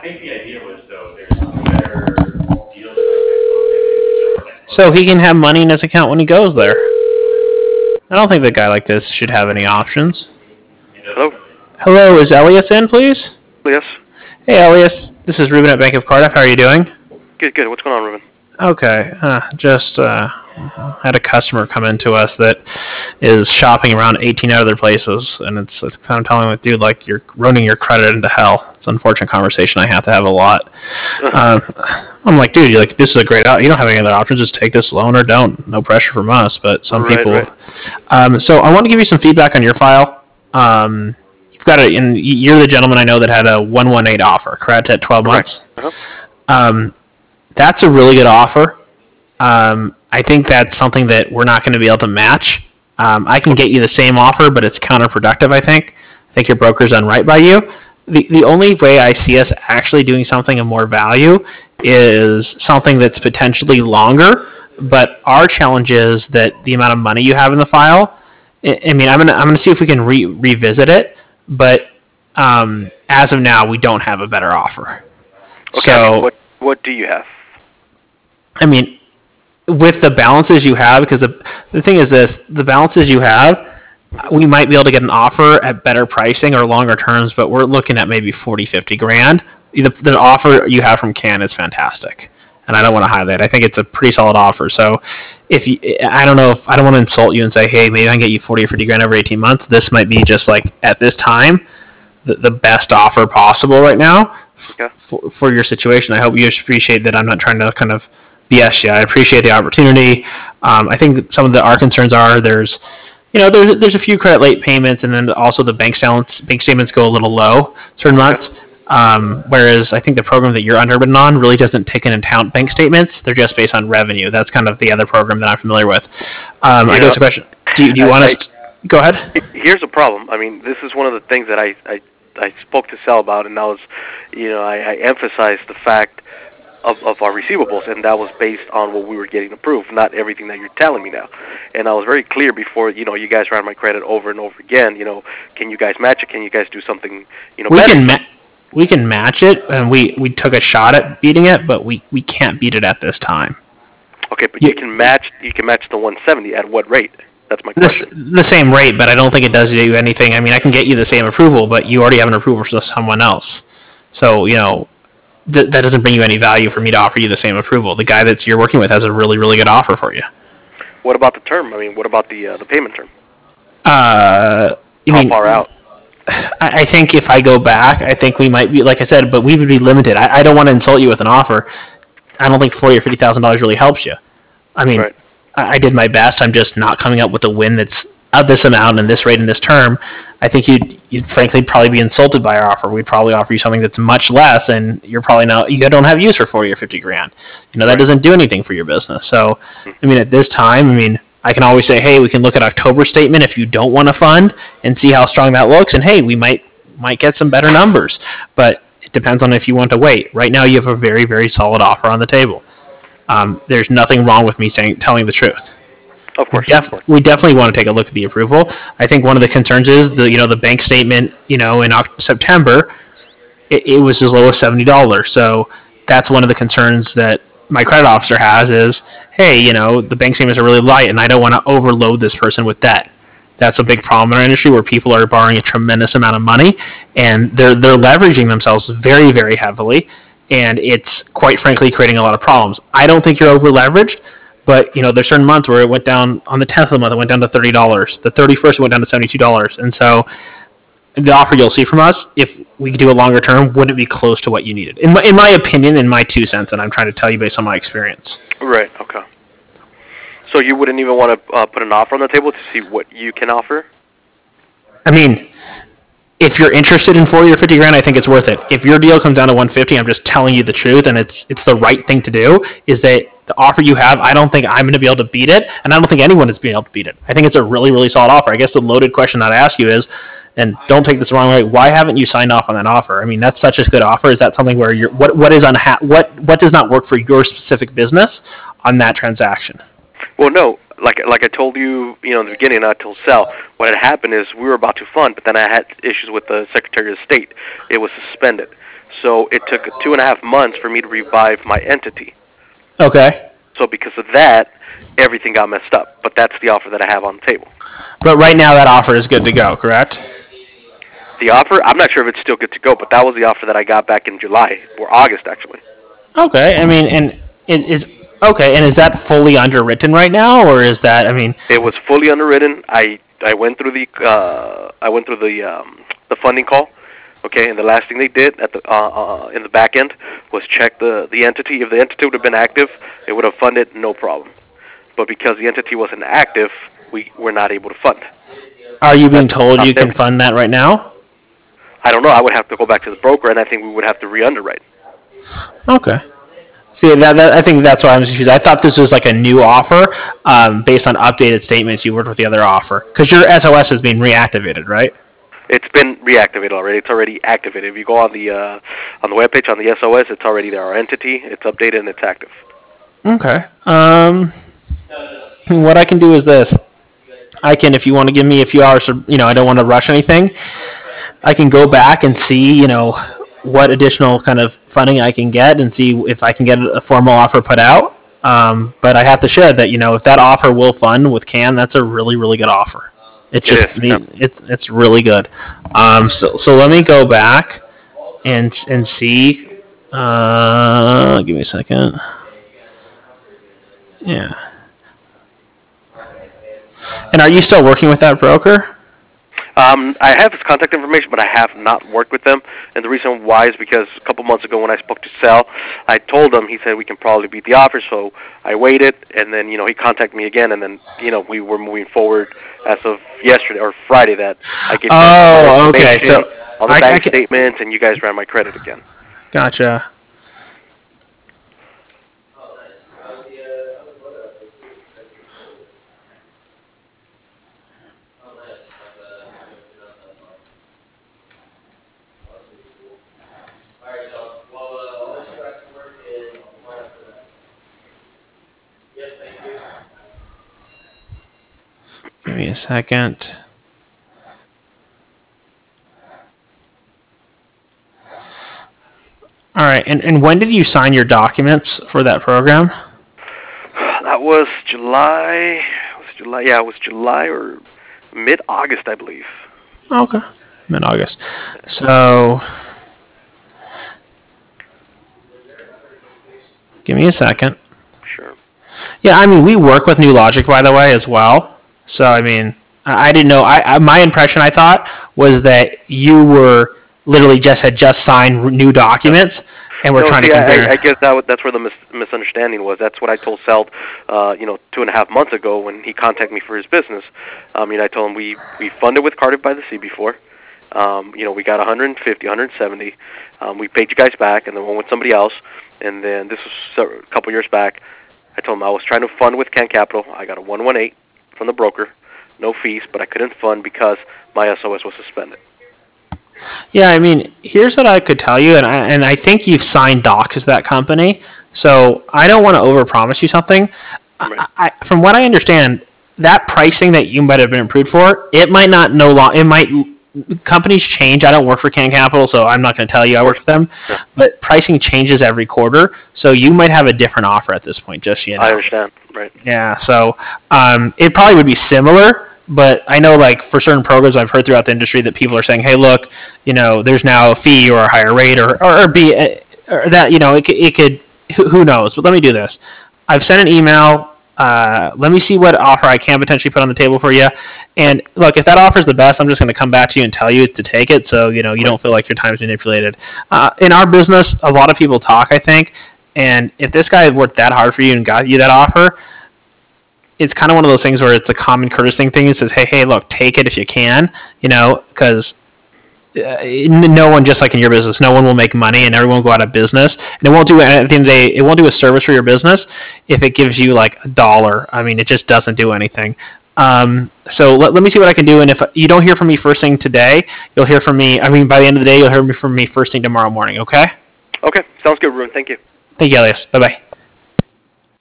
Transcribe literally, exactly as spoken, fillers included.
So he can have money in his account when he goes there. I don't think a guy like this should have any options. Hello? Hello, is Elias in, please? Yes. Hey, Elias. This is Ruben at Bank of Cardiff. How are you doing? Good, good. What's going on, Ruben? Okay. Uh, just uh, had a customer come into us that is shopping around eighteen other places, and it's, it's kind of telling me, dude, like, you're running your credit into hell. It's an unfortunate conversation I have to have a lot. um, I'm like, dude, you're like, this is a great out. You don't have any other options. Just take this loan or don't. No pressure from us. But some right, people. Right. Um, so I want to give you some feedback on your file. Um, you've got a, and you're the gentleman I know that had a one one eight offer, correct, at twelve months. Uh-huh. Um, that's a really good offer. Um, I think that's something that we're not going to be able to match. Um, I can get you the same offer, but it's counterproductive. I think. I think your broker's done right by you. The the only way I see us actually doing something of more value is something that's potentially longer. But our challenge is that the amount of money you have in the file. I, I mean, I'm gonna I'm gonna see if we can re- revisit it. But um, as of now, we don't have a better offer. Okay, So I mean, what what do you have? I mean, with the balances you have, because the the thing is this: the balances you have. We might be able to get an offer at better pricing or longer terms, but we're looking at maybe forty, fifty grand. The, the offer you have from Can is fantastic, and I don't want to highlight. I think it's a pretty solid offer. So, if you, I don't know if I don't want to insult you and say, hey, maybe I can get you forty or fifty grand over eighteen months. This might be just like at this time, the, the best offer possible right now Okay. for, for your situation. I hope you appreciate that. I'm not trying to kind of B S you. I appreciate the opportunity. Um, I think some of the our concerns are there's. You know, there's there's a few credit late payments, and then also the bank statements bank statements go a little low certain months. Um, whereas I think the program that you're underwritten on really doesn't take into account bank statements; they're just based on revenue. That's kind of the other program that I'm familiar with. Um, I guess a question: Do you, do you I, want I, us? To, go ahead. Here's a problem. I mean, this is one of the things that I I, I spoke to Sal about, and I was, you know, I, I emphasized the fact of, of our receivables, and that was based on what we were getting approved, not everything that you're telling me now. And I was very clear before, you know, you guys ran my credit over and over again. You know, can you guys match it? Can you guys do something, you know, we better? can ma- we can match it, and we, we took a shot at beating it, but we, we can't beat it at this time. Okay, but you, you can match you can match the one seventy at what rate? That's my question. The, the same rate, but I don't think it does you anything. I mean, I can get you the same approval, but you already have an approval for someone else. So, you know, th- that doesn't bring you any value for me to offer you the same approval. The guy that you're working with has a really, really good offer for you. What about the term? I mean, what about the uh, the payment term? Uh, you How mean, far out? I, I think if I go back, I think we might be, like I said, but we would be limited. I, I don't want to insult you with an offer. I don't think forty or fifty thousand dollars really helps you. I mean, right. I, I did my best. I'm just not coming up with a win that's at this amount and this rate and this term. I think you'd, you'd frankly probably be insulted by our offer. We'd probably offer you something that's much less, and you're probably not, you don't have use for forty or fifty grand. You know, that right. doesn't do anything for your business. So, I mean, at this time, I mean, I can always say, hey, we can look at October statement if you don't want to fund and see how strong that looks, and hey, we might might get some better numbers. But it depends on if you want to wait. Right now, you have a very, very solid offer on the table. Um, there's nothing wrong with me saying telling the truth. Of course, Def- of course. We definitely want to take a look at the approval. I think one of the concerns is the you know the bank statement. You know, in October, September, it, it was as low as seventy dollars. So that's one of the concerns that my credit officer has is, hey, you know, the bank statements are really light, and I don't want to overload this person with debt. That's a big problem in our industry where people are borrowing a tremendous amount of money, and they're they're leveraging themselves very, very heavily, and it's quite frankly creating a lot of problems. I don't think you're over leveraged. But, you know, there's certain months where it went down, on the tenth of the month, it went down to thirty dollars. The thirty-first, it went down to seventy-two dollars. And so the offer you'll see from us, if we do a longer term, wouldn't be close to what you needed. In my, in my opinion, in my two cents, and I'm trying to tell you based on my experience. Right, okay. So you wouldn't even want to uh, put an offer on the table to see what you can offer? I mean, if you're interested in forty or fifty grand, I think it's worth it. If your deal comes down to one fifty, I'm just telling you the truth, and it's it's the right thing to do, is that the offer you have, I don't think I'm going to be able to beat it, and I don't think anyone is being able to beat it. I think it's a really, really solid offer. I guess the loaded question I'd ask you is, and don't take this the wrong way, why haven't you signed off on that offer? I mean, that's such a good offer. Is that something where you're what what is unha- what what does not work for your specific business on that transaction? Well, no. like like I told you, you know, in the beginning, and I told Sal, what had happened is we were about to fund, but then I had issues with the Secretary of State. It was suspended. So it took two and a half months for me to revive my entity. Okay. So because of that, everything got messed up. But that's the offer that I have on the table. But right now that offer is good to go, correct? The offer, I'm not sure if it's still good to go, but that was the offer that I got back in July, or August, actually. Okay. I mean, and it is okay. And is that fully underwritten right now, or is that? I mean, It was fully underwritten. I I went through the uh, I went through the um, the funding call. Okay, and the last thing they did at the uh, uh, in the back end was check the the entity. If the entity would have been active, it would have funded, no problem. But because the entity wasn't active, we were not able to fund. are you being That's told you not can them. fund that right now? I don't know. I would have to go back to the broker, and I think we would have to re-underwrite. Okay. See, that, that I think that's why I'm confused. I thought this was like a new offer um, based on updated statements you worked with the other offer because your S O S is being reactivated, right? It's been reactivated already. It's already activated. If you go on the uh, on the webpage on the S O S, it's already there. Our entity, it's updated and it's active. Okay. Um, what I can do is this. I can, if you want to give me a few hours, you know, I don't want to rush anything. I can go back and see, you know, what additional kind of funding I can get and see if I can get a formal offer put out. Um, but I have to share that, you know, if that offer will fund with CAN, that's a really, really good offer. It's It just, is, I mean, yeah. it's it's really good. Um, so so let me go back and and see. Uh, give me a second. Yeah. And are you still working with that broker? Um, I have his contact information, but I have not worked with them. And the reason why is because a couple months ago when I spoke to Sal, I told him, he said we can probably beat the offer, so I waited, and then, you know, he contacted me again, and then, you know, we were moving forward as of yesterday, or Friday, that I gave you guys all Oh, the okay. information, So all the I, I bank can, statements, and you guys ran my credit again. gotcha. Give me a second. All right. And, and when did you sign your documents for that program? That was July, was it July, yeah, it was July or mid-August, I believe. Okay. Mid August. So give me a second. Sure. Yeah, I mean, we work with New Logic, by the way, as well. So, I mean, I, I didn't know. I, I my impression, I thought, was that you were literally just had just signed new documents and we're No, trying see, to I, compare. I guess that w- that's where the mis- misunderstanding was. That's what I told Seld, uh, you know, two and a half months ago when he contacted me for his business. I mean, I told him we, we funded with Cardiff by the Sea before. Um, you know, we got one hundred fifty, one hundred seventy. Um, we paid you guys back, and then went with somebody else. And then this was se- a couple years back. I told him I was trying to fund with Can Capital. I got a one one eight from the broker, no fees, but I couldn't fund because my S O S was suspended. Yeah, I mean, here's what I could tell you, and I, and I think you've signed docs as that company, so I don't want to overpromise you something. Right. I, I, from what I understand, that pricing that you might have been approved for, it might not no long, it might companies change. I don't work for Can Capital, so I'm not going to tell you I work with them. Yeah. But pricing changes every quarter, so you might have a different offer at this point. Just so you know. I understand. Right. Yeah, so um, it probably would be similar, but I know like for certain programs I've heard throughout the industry that people are saying, hey, look, you know, there's now a fee or a higher rate or or, or be or that you know it could, it could who knows. But let me do this. I've sent an email. Uh, let me see what offer I can potentially put on the table for you. And look, if that offer is the best, I'm just going to come back to you and tell you to take it, so you know you don't feel like your time's manipulated. Uh, in our business, a lot of people talk, I think, and if this guy worked that hard for you and got you that offer, it's kind of one of those things where it's a common courtesy thing. It says, hey, hey, look, take it if you can, you know, because uh, no one, just like in your business, no one will make money and everyone will go out of business. And it won't do, at the end of the day, it won't do a service for your business if it gives you like a dollar. I mean, it just doesn't do anything. Um, so let, let me see what I can do. And if you don't hear from me first thing today, you'll hear from me. I mean, by the end of the day, you'll hear from me first thing tomorrow morning. Okay? Okay. Sounds good, Ruben. Thank you. Thank you, Elias. Bye-bye.